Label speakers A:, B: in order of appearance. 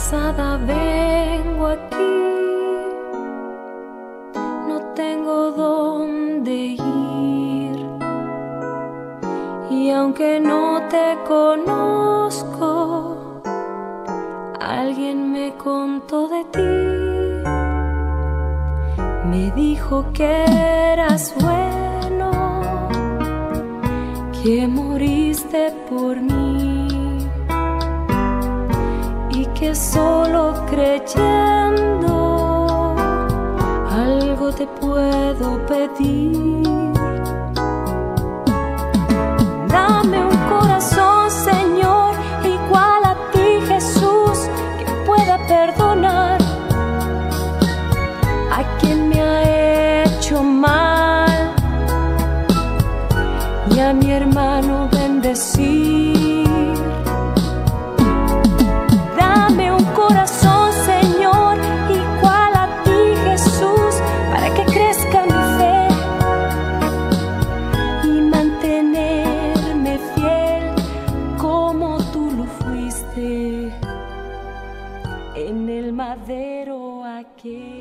A: cansada vengo aquí, no tengo dónde ir. Y aunque no te conozco, alguien me contó de ti. Me dijo que eras bueno, que moriste por mí, y que solo creyendo algo te puedo pedir. Dame un corazón, Señor, igual a ti, Jesús, que pueda perdonar a quien me ha hecho mal, y a mi hermano bendecir. Dame un corazón, Señor, igual a ti, Jesús, para que crezca mi fe y mantenerme fiel como tú lo fuiste en el madero aquel.